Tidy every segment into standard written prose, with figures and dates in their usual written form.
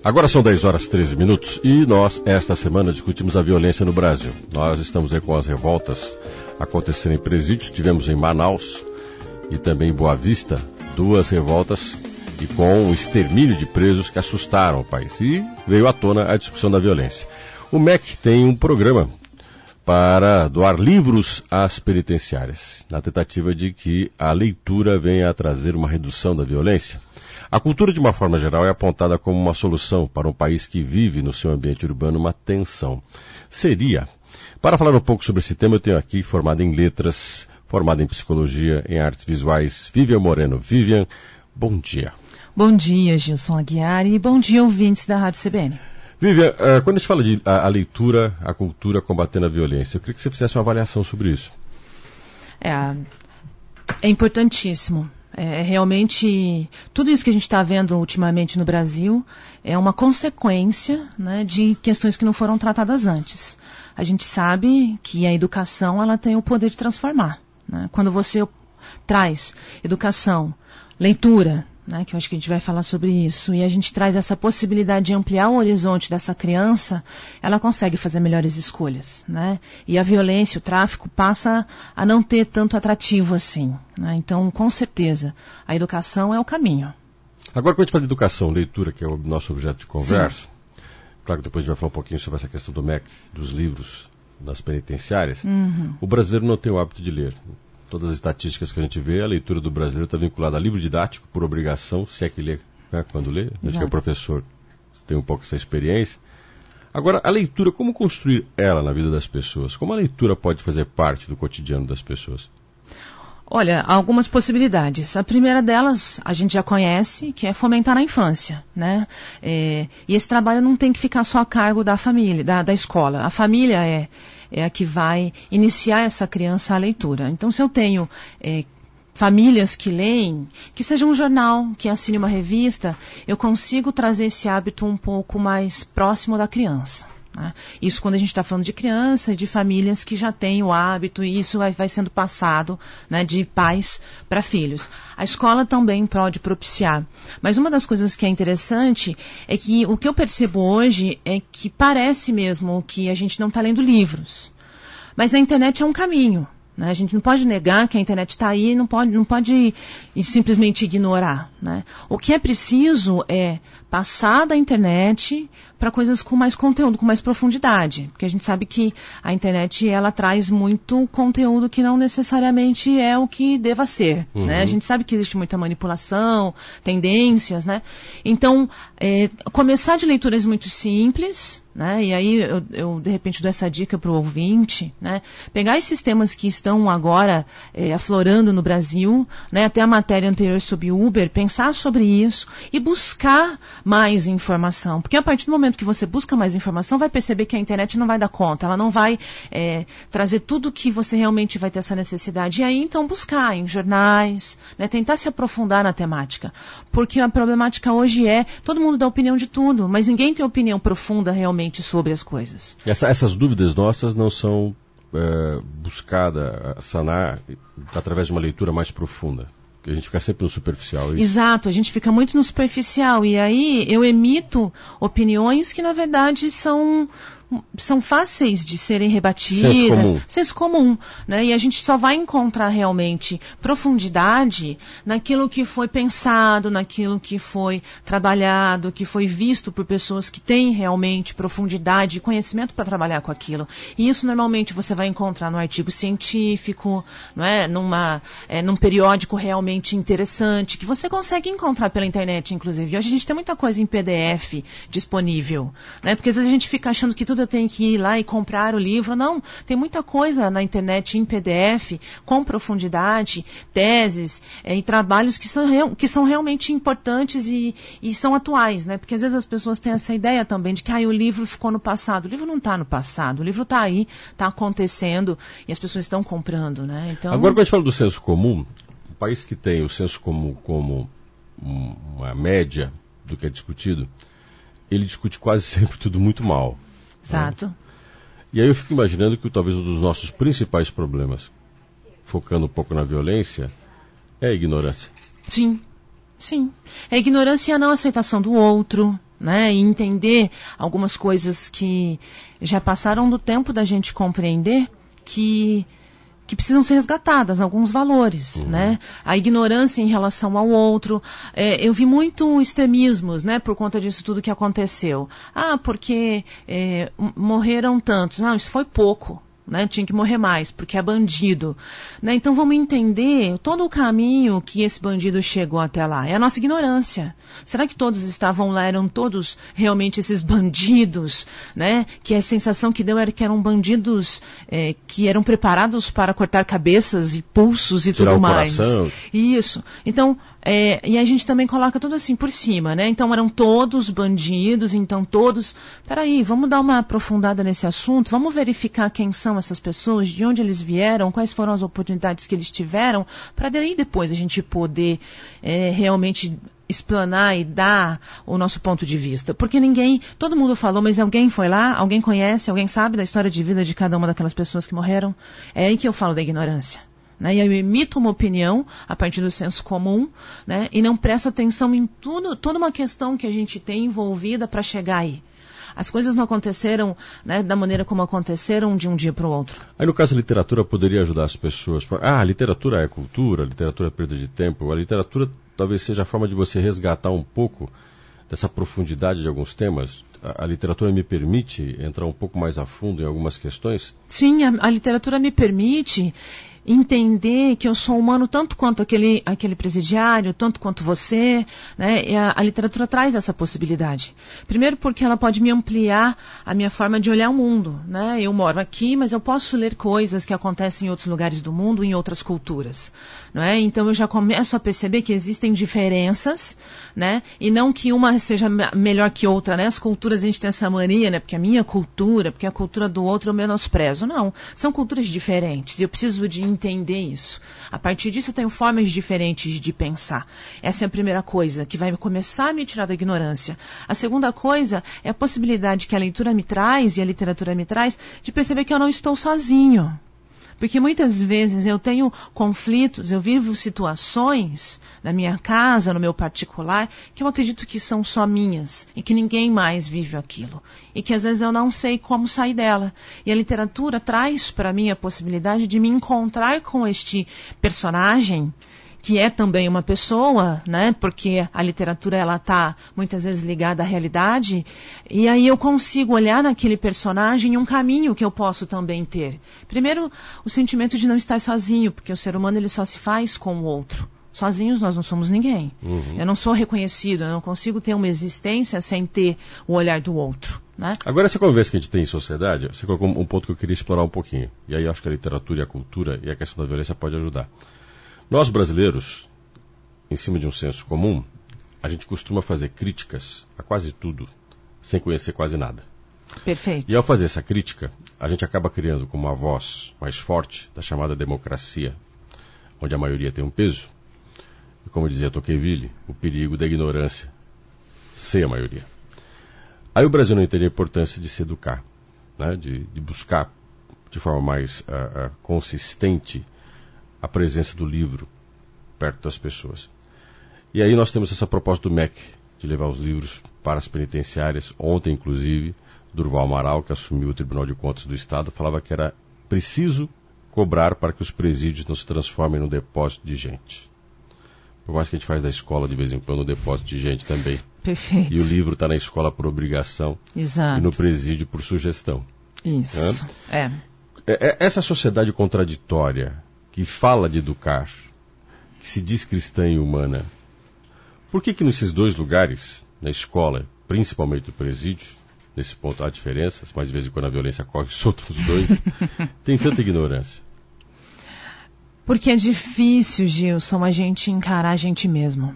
Agora são 10 horas e 13 minutos e nós, esta semana, discutimos a violência no Brasil. Nós estamos aí com as revoltas acontecendo em presídios. Tivemos em Manaus e também em Boa Vista 2 revoltas e com o extermínio de presos que assustaram o país. E veio à tona a discussão da violência. O MEC tem um programa para doar livros às penitenciárias, na tentativa de que a leitura venha a trazer uma redução da violência. A cultura, de uma forma geral, é apontada como uma solução para um país que vive no seu ambiente urbano uma tensão. Seria. Para falar um pouco sobre esse tema, eu tenho aqui, formada em letras, formada em psicologia, em artes visuais, Vivian Moreno. Vivian, bom dia. Bom dia, Gilson Aguiar, e bom dia, ouvintes da Rádio CBN. Vivian, quando a gente fala de a leitura, a cultura combatendo a violência, eu queria que você fizesse uma avaliação sobre isso. É importantíssimo. Realmente, tudo isso que a gente está vendo ultimamente no Brasil é uma consequência, né, de questões que não foram tratadas antes. A gente sabe que a educação ela tem o poder de transformar, né? Quando você traz educação, leitura, né, que eu acho que a gente vai falar sobre isso, e a gente traz essa possibilidade de ampliar o horizonte dessa criança, ela consegue fazer melhores escolhas, né? E a violência, o tráfico, passa a não ter tanto atrativo assim, né? Então, com certeza, a educação é o caminho. Agora, quando a gente fala de educação, leitura, que é o nosso objeto de conversa, sim, claro que depois a gente vai falar um pouquinho sobre essa questão do MEC, dos livros das penitenciárias, o brasileiro não tem o hábito de ler. Todas as estatísticas que a gente vê, a leitura do brasileiro está vinculada a livro didático por obrigação, se é que lê, né, quando lê. Acho que o professor tem um pouco essa experiência. Agora, a leitura, como construir ela na vida das pessoas? Como a leitura pode fazer parte do cotidiano das pessoas? Olha, algumas possibilidades. A primeira delas, a gente já conhece, que é fomentar na infância, né? E esse trabalho não tem que ficar só a cargo da família, da escola. A família é a que vai iniciar essa criança a leitura. Então, se eu tenho famílias que leem, que seja um jornal, que assine uma revista, eu consigo trazer esse hábito um pouco mais próximo da criança, né? Isso quando a gente está falando de criança e de famílias que já têm o hábito, e isso vai sendo passado, né, de pais para filhos. A escola também pode propiciar. Mas uma das coisas que é interessante é que o que eu percebo hoje é que parece mesmo que a gente não está lendo livros. Mas a internet é um caminho, né? A gente não pode negar que a internet está aí, não pode simplesmente ignorar, né? O que é preciso é passar da internet para coisas com mais conteúdo, com mais profundidade. Porque a gente sabe que a internet ela traz muito conteúdo que não necessariamente é o que deva ser, né? A gente sabe que existe muita manipulação, tendências, né? Então, começar de leituras muito simples, né? E aí eu de repente dou essa dica para o ouvinte, né? Pegar esses temas que estão agora aflorando no Brasil, né? Até a matéria anterior sobre Uber, pensar sobre isso e buscar mais informação. Porque a partir do momento que você busca mais informação, vai perceber que a internet não vai dar conta, ela não vai trazer tudo que você realmente vai ter essa necessidade. E aí, então, buscar em jornais, né? Tentar se aprofundar na temática. Porque a problemática hoje todo mundo dá opinião de tudo, mas ninguém tem opinião profunda realmente sobre as coisas. Essas dúvidas nossas não são buscadas, sanar através de uma leitura mais profunda. Porque a gente fica sempre no superficial. Exato, a gente fica muito no superficial. E aí eu emito opiniões que, na verdade, são fáceis de serem rebatidas. Senso comum, né? E a gente só vai encontrar realmente profundidade naquilo que foi pensado, naquilo que foi trabalhado, que foi visto por pessoas que têm realmente profundidade e conhecimento para trabalhar com aquilo. E isso normalmente você vai encontrar no artigo científico, não é? Num periódico realmente interessante, que você consegue encontrar pela internet, inclusive. Hoje a gente tem muita coisa em PDF disponível, né? Porque às vezes a gente fica achando que tudo eu tenho que ir lá e comprar o livro. Não, tem muita coisa na internet em PDF, com profundidade, teses e trabalhos que são realmente importantes e são atuais, né? Porque às vezes as pessoas têm essa ideia também de que o livro ficou no passado. O livro não está no passado, o livro está aí, está acontecendo e as pessoas estão comprando, né? Então... Agora, quando a gente fala do senso comum, um país que tem o senso comum como uma média do que é discutido, ele discute quase sempre tudo muito mal. Exato. Né? E aí eu fico imaginando que talvez um dos nossos principais problemas, focando um pouco na violência, é a ignorância. Sim. É a ignorância e a não aceitação do outro, né? E entender algumas coisas que já passaram do tempo da gente compreender que precisam ser resgatadas, alguns valores, né? A ignorância em relação ao outro. Eu vi muito extremismos, né? Por conta disso tudo que aconteceu. Porque morreram tantos. Não, isso foi pouco. Né, tinha que morrer mais, porque é bandido. Né? Então vamos entender todo o caminho que esse bandido chegou até lá. É a nossa ignorância. Será que todos estavam lá, eram todos realmente esses bandidos? Né? Que a sensação que deu era que eram bandidos que eram preparados para cortar cabeças e pulsos e tirar tudo o mais. Coração. Isso. Então, e a gente também coloca tudo assim por cima, né? Então eram todos bandidos, então todos... Peraí, vamos dar uma aprofundada nesse assunto, vamos verificar quem são essas pessoas, de onde eles vieram, quais foram as oportunidades que eles tiveram, para daí depois a gente poder realmente explanar e dar o nosso ponto de vista. Porque todo mundo falou, mas alguém foi lá, alguém conhece, alguém sabe da história de vida de cada uma daquelas pessoas que morreram? É aí que eu falo da ignorância. Né? E eu emito uma opinião a partir do senso comum, né? E não presto atenção em toda uma questão que a gente tem envolvida para chegar aí. As coisas não aconteceram, né, da maneira como aconteceram de um dia para o outro. Aí no caso a literatura poderia ajudar as pessoas. A literatura é cultura, a literatura é perda de tempo. A literatura talvez seja a forma de você resgatar um pouco dessa profundidade de alguns temas. A literatura me permite entrar um pouco mais a fundo em algumas questões? Sim, a literatura me permite entender que eu sou humano tanto quanto aquele presidiário, tanto quanto você, né? E a literatura traz essa possibilidade. Primeiro porque ela pode me ampliar a minha forma de olhar o mundo, né? Eu moro aqui, mas eu posso ler coisas que acontecem em outros lugares do mundo, em outras culturas, não é? Então eu já começo a perceber que existem diferenças, né? E não que uma seja melhor que outra, né? As culturas a gente tem essa mania, né? Porque a minha cultura, porque a cultura do outro eu menosprezo. Não, são culturas diferentes e eu preciso de entender isso. A partir disso eu tenho formas diferentes de pensar. Essa é a primeira coisa, que vai começar a me tirar da ignorância. A segunda coisa é a possibilidade que a leitura me traz e a literatura me traz de perceber que eu não estou sozinho. Porque muitas vezes eu tenho conflitos, eu vivo situações na minha casa, no meu particular, que eu acredito que são só minhas e que ninguém mais vive aquilo. E que às vezes eu não sei como sair dela. E a literatura traz para mim a possibilidade de me encontrar com este personagem, que é também uma pessoa, né? Porque a literatura ela está muitas vezes ligada à realidade, e aí eu consigo olhar naquele personagem um caminho que eu posso também ter. Primeiro, o sentimento de não estar sozinho, porque o ser humano ele só se faz com o outro. Sozinhos nós não somos ninguém. Eu não sou reconhecido, eu não consigo ter uma existência sem ter o olhar do outro. Né? Agora, essa conversa que a gente tem em sociedade, você colocou um ponto que eu queria explorar um pouquinho. E aí eu acho que a literatura e a cultura e a questão da violência pode ajudar. Nós brasileiros, em cima de um senso comum, a gente costuma fazer críticas a quase tudo, sem conhecer quase nada. Perfeito. E ao fazer essa crítica, a gente acaba criando como uma voz mais forte da chamada democracia, onde a maioria tem um peso. E como dizia Tocqueville, o perigo da ignorância ser a maioria. Aí o Brasil não entende a importância de se educar, né? de buscar de forma mais consistente a presença do livro perto das pessoas. E aí nós temos essa proposta do MEC, de levar os livros para as penitenciárias. Ontem, inclusive, Durval Amaral, que assumiu o Tribunal de Contas do Estado, falava que era preciso cobrar para que os presídios não se transformem num depósito de gente. Por mais que a gente faz da escola de vez em quando um depósito de gente também. Perfeito. E o livro está na escola por obrigação. Exato. E no presídio por sugestão. Isso. Essa sociedade contraditória que fala de educar, que se diz cristã e humana, por que nesses dois lugares, na escola, principalmente no presídio, nesse ponto há diferenças, mas de vez em quando a violência corre solta os dois, tem tanta ignorância? Porque é difícil, Gilson, a gente encarar a gente mesmo.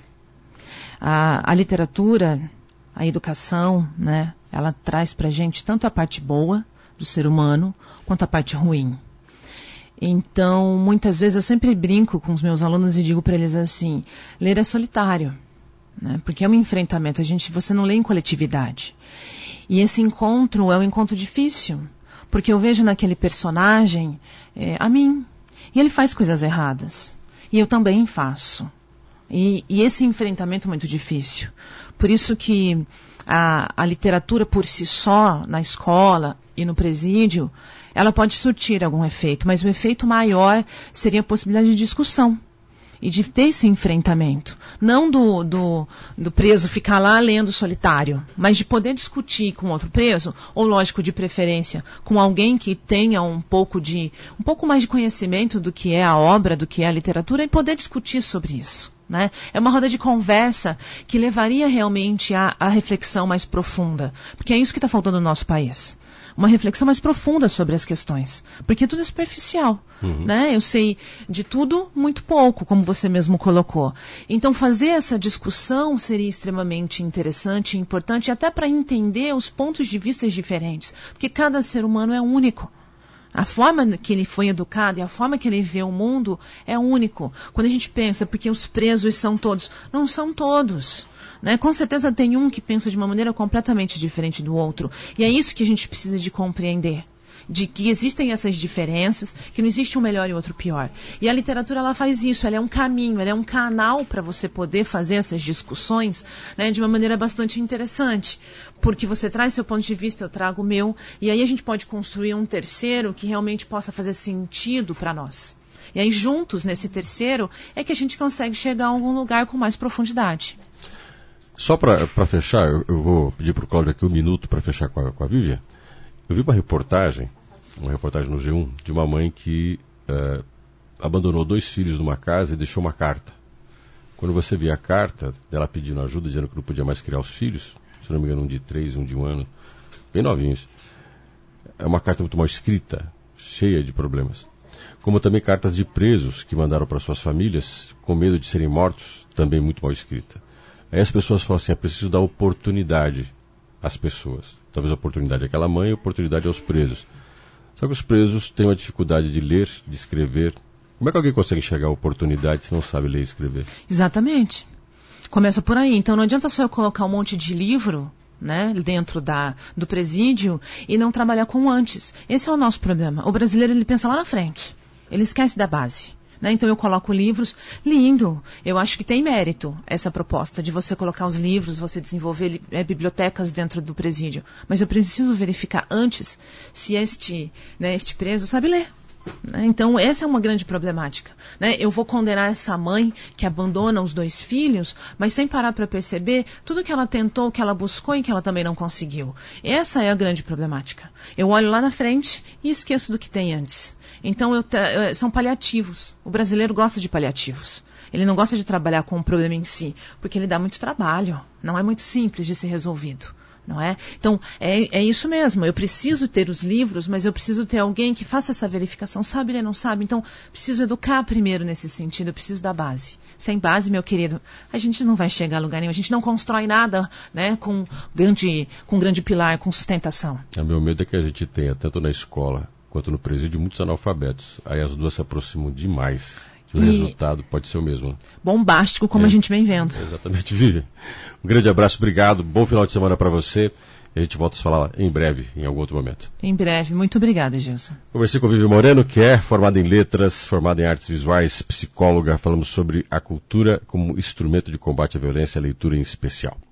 A literatura, a educação, né, ela traz pra gente tanto a parte boa do ser humano, quanto a parte ruim. Então, muitas vezes eu sempre brinco com os meus alunos e digo para eles assim, ler é solitário, né? Porque é um enfrentamento, você não lê em coletividade. E esse encontro é um encontro difícil, porque eu vejo naquele personagem a mim, e ele faz coisas erradas, e eu também faço. E esse enfrentamento é muito difícil. Por isso que a literatura por si só, na escola e no presídio, ela pode surtir algum efeito, mas o efeito maior seria a possibilidade de discussão e de ter esse enfrentamento. Não do preso ficar lá lendo solitário, mas de poder discutir com outro preso, ou lógico, de preferência, com alguém que tenha um pouco mais de conhecimento do que é a obra, do que é a literatura, e poder discutir sobre isso. Né? É uma roda de conversa que levaria realmente à reflexão mais profunda, porque é isso que está faltando no nosso país. Uma reflexão mais profunda sobre as questões, porque tudo é superficial, né? Eu sei de tudo muito pouco, como você mesmo colocou. Então fazer essa discussão seria extremamente interessante e importante, até para entender os pontos de vista diferentes, porque cada ser humano é único. A forma que ele foi educado e a forma que ele vê o mundo é único. Quando a gente pensa, porque os presos são todos, não são todos. Né? Com certeza tem um que pensa de uma maneira completamente diferente do outro. E é isso que a gente precisa de compreender. De que existem essas diferenças, que não existe um melhor e outro pior. E a literatura, ela faz isso, ela é um caminho, ela é um canal para você poder fazer essas discussões, né, de uma maneira bastante interessante. Porque você traz seu ponto de vista, eu trago o meu, e aí a gente pode construir um terceiro que realmente possa fazer sentido para nós. E aí juntos, nesse terceiro, é que a gente consegue chegar a algum lugar com mais profundidade. Só para fechar, eu vou pedir para o Cláudio aqui um minuto para fechar com a Vivian. Eu vi uma reportagem no G1, de uma mãe que abandonou 2 filhos numa casa e deixou uma carta. Quando você vê a carta dela pedindo ajuda, dizendo que não podia mais criar os filhos, se não me engano, um de 3, um de 1 ano, bem novinhos, é uma carta muito mal escrita, cheia de problemas. Como também cartas de presos que mandaram para suas famílias, com medo de serem mortos, também muito mal escrita. Aí as pessoas falam assim, é preciso dar oportunidade às pessoas. Talvez a oportunidade àquela mãe, a oportunidade aos presos. Só que os presos têm uma dificuldade de ler, de escrever. Como é que alguém consegue enxergar a oportunidade se não sabe ler e escrever? Exatamente. Começa por aí. Então não adianta só eu colocar um monte de livro, né, dentro do presídio e não trabalhar com antes. Esse é o nosso problema. O brasileiro, ele pensa lá na frente. Ele esquece da base. Né? Então eu coloco livros, lindo, eu acho que tem mérito essa proposta de você colocar os livros, você desenvolver bibliotecas dentro do presídio, mas eu preciso verificar antes se este preso sabe ler. Né? Então essa é uma grande problemática. Né? Eu vou condenar essa mãe que abandona os 2 filhos, mas sem parar para perceber tudo que ela tentou, que ela buscou e que ela também não conseguiu. Essa é a grande problemática. Eu olho lá na frente e esqueço do que tem antes. Então são paliativos. O brasileiro gosta de paliativos. Ele não gosta de trabalhar com o problema em si, porque ele dá muito trabalho. Não é muito simples de ser resolvido. Não é? Então, é isso mesmo. Eu preciso ter os livros, mas eu preciso ter alguém que faça essa verificação. Sabe ler, não sabe? Então, preciso educar primeiro nesse sentido. Eu preciso da base. Sem base, meu querido, a gente não vai chegar a lugar nenhum. A gente não constrói nada, né, com grande pilar, com sustentação. O meu medo é que a gente tenha, tanto na escola quanto no presídio, muitos analfabetos. Aí as duas se aproximam demais. O resultado pode ser o mesmo. Bombástico, como a gente vem vendo. Exatamente, Vivian. Um grande abraço, obrigado. Bom final de semana para você. E a gente volta a se falar em breve, em algum outro momento. Em breve. Muito obrigada, Gilson. Conversei com a Vivian Moreno, que é formada em letras, formada em artes visuais, psicóloga. Falamos sobre a cultura como instrumento de combate à violência, a leitura em especial.